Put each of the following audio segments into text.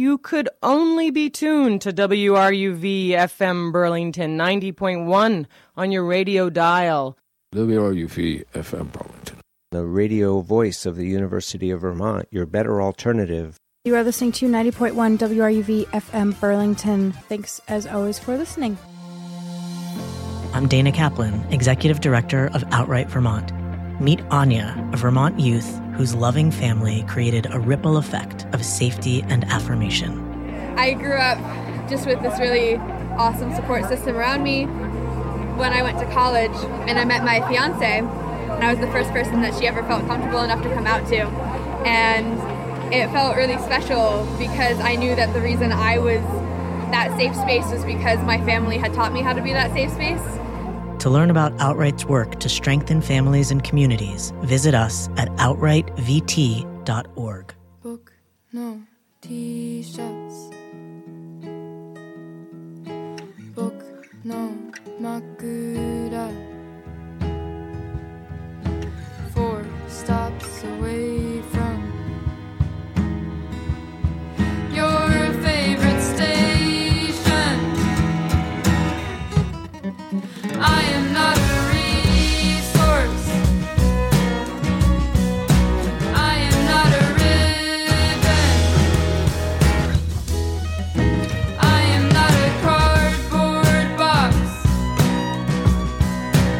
you could only be tuned to WRUV FM Burlington 90.1 on your radio dial. WRUV FM Burlington, the radio voice of the University of Vermont, your better alternative. You are listening to 90.1 WRUV FM Burlington. Thanks, as always, for listening. I'm Dana Kaplan, Executive Director of Outright Vermont. Meet Anya, a Vermont youth whose loving family created a ripple effect of safety and affirmation. I grew up just with this really awesome support system around me. When I went to college and I met my fiance, and I was the first person that she ever felt comfortable enough to come out to. And it felt really special because I knew that the reason I was that safe space was because my family had taught me how to be that safe space. To learn about Outright's work to strengthen families and communities, visit us at outrightvt.org. Book no T-shirts. Book no Makura. 4 stops away from your favorite station. I am not a resource. I am not a ribbon. I am not a cardboard box.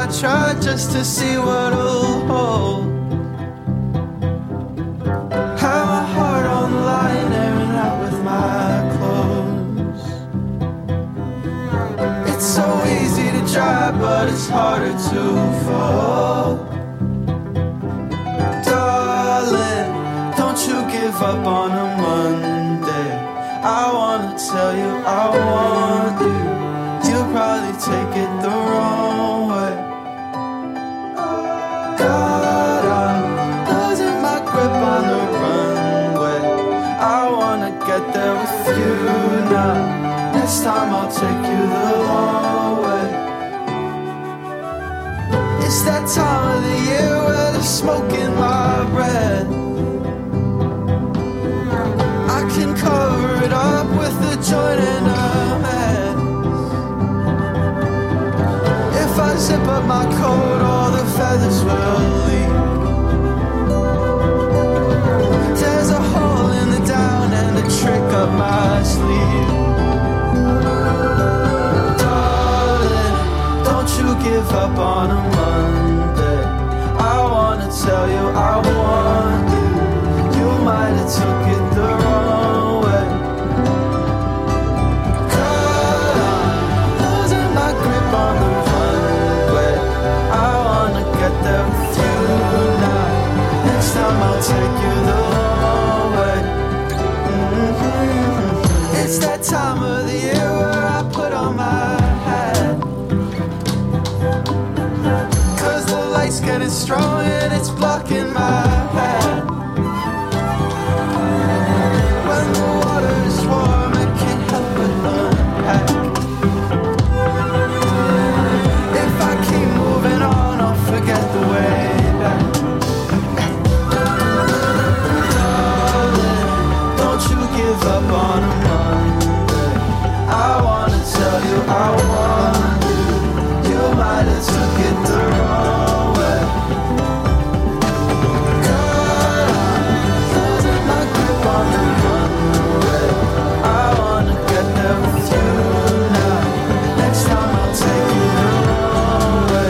I try just to see what it'll hold. Have my heart on the line, airing out with my clothes. It's so easy to try, but it's harder to fall. Darling, don't you give up on a Monday. I wanna tell you I want you. You'll probably take it the wrong way. God, I'm losing my grip on the runway. I wanna get there with you now. Next time I'll take you the long way. It's that time of the year where there's smoke in my breath. I can cover it up with a joint and a mess. If I zip up my coat, all the feathers will leave. There's a hole in the down and a trick up my sleeve. Darling, don't you give up on a Monday. I wanna tell you I want you. You might have took it the wrong way. God, I'm losing my grip on the runway. I wanna get there with you now. Next time I'll take you the long way. It's that time of the year where I put on my hat. 'Cause the light's getting strong and it's blocking my path. When the water is warm, I can't help but unpack. If I keep moving on, I'll forget the way back. Darling, don't you give up on a Monday. I wanna tell you I want you. You might have took it the wrong way. God, I'm losing my grip on the runway. I wanna get there with you now. Next time I'll take you the long way.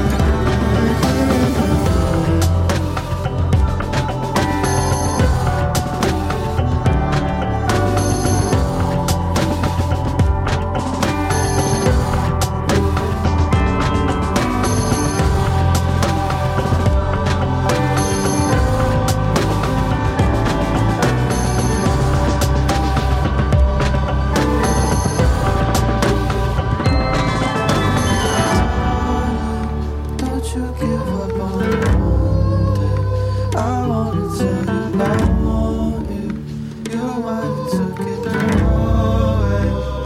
Don't you give up on Monday. I wanna tell you I want you. You might have took it the wrong way.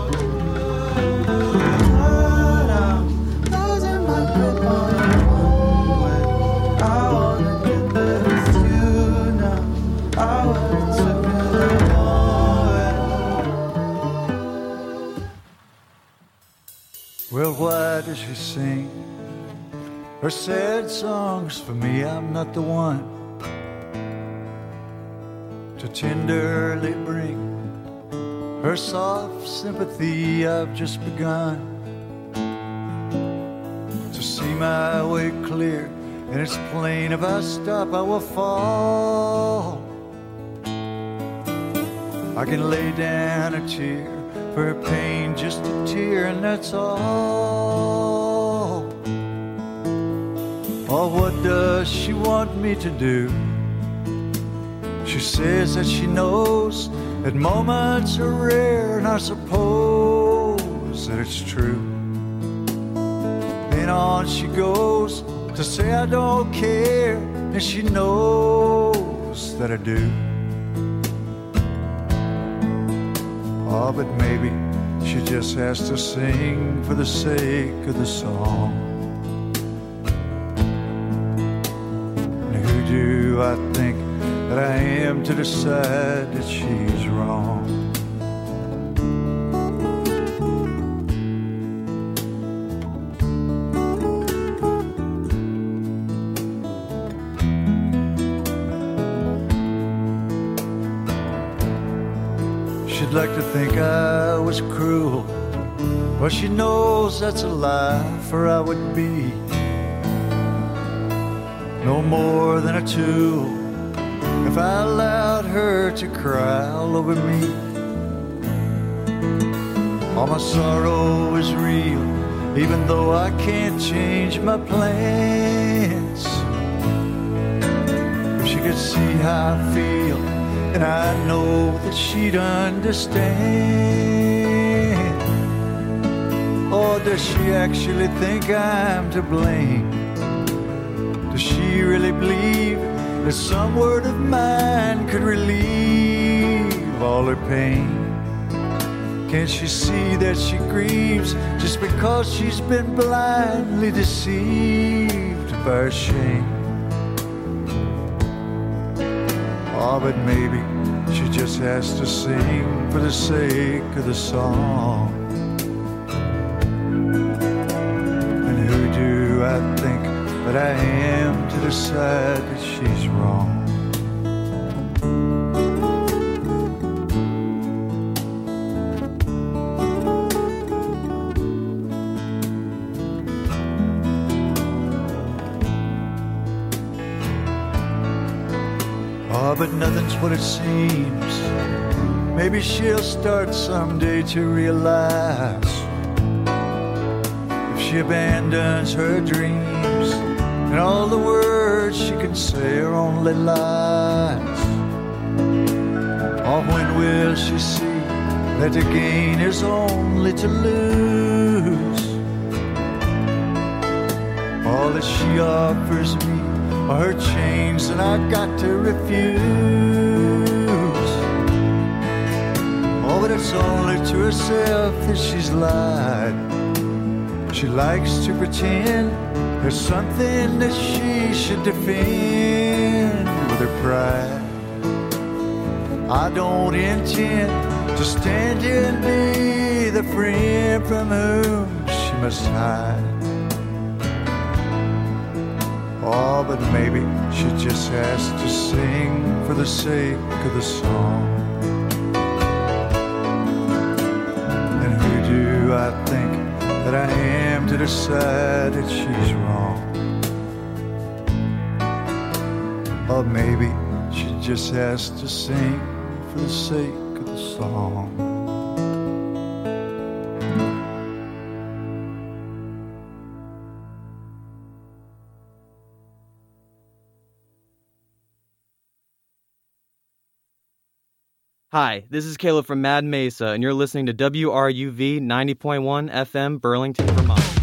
God, I'm losing my grip on the runway. I wanna get there with you now. I wanna took it the wrong way. Well, why does she sing her sad songs for me? I'm not the one to tenderly bring her soft sympathy. I've just begun to see my way clear, and it's plain if I stop I will fall. I can lay down a tear for her pain, just a tear, and that's all. Oh, what does she want me to do? She says that she knows that moments are rare, and I suppose that it's true. Then on she goes to say I don't care, and she knows that I do. Oh, but maybe she just has to sing for the sake of the song. And who do I think that I am to decide that she's wrong? She'd like to think I was cruel, but she knows that's a lie, for I would be no more than a tool. If I allowed her to cry all over me, all my sorrow is real, even though I can't change my plans. If she could see how I feel, and I know that she'd understand. Or does she actually think I'm to blame? Does she really believe that some word of mine could relieve all her pain? Can't she see that she grieves just because she's been blindly deceived by her shame? Oh, but maybe she just has to sing for the sake of the song. And who do I think that I am to decide that she's wrong? Oh, but nothing's what it seems. Maybe she'll start someday to realize if she abandons her dreams and all the words she can say are only lies. Oh, when will she see that to gain is only to lose? All that she offers me are her chains, and I got to refuse. Oh, but it's only to herself that she's lied. She likes to pretend there's something that she should defend with her pride. I don't intend to stand here and be the friend from whom she must hide. Oh, but maybe she just has to sing for the sake of the song. And who do I think that I am to decide that she's wrong? Or maybe she just has to sing for the sake of the song. Hi, this is Caleb from Mad Mesa, and you're listening to WRUV 90.1 FM, Burlington, Vermont.